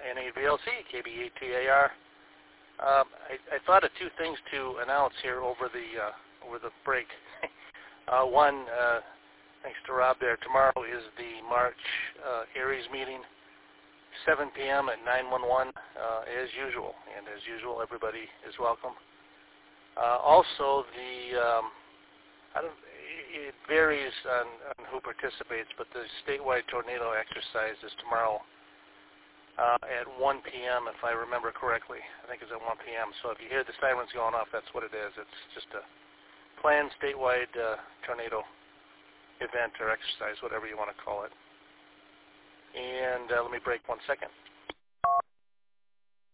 N8VLC, KB8TAR. I thought of two things to announce here over the break. One, thanks to Rob there, tomorrow is the March Aries meeting, 7 p.m. at 911 as usual. And as usual, everybody is welcome. Also, it varies on who participates, but the statewide tornado exercise is tomorrow at 1 p.m., if I remember correctly. I think it's at 1 p.m. So if you hear the sirens going off, that's what it is. It's just a planned statewide tornado event or exercise, whatever you want to call it. And let me break 1 second.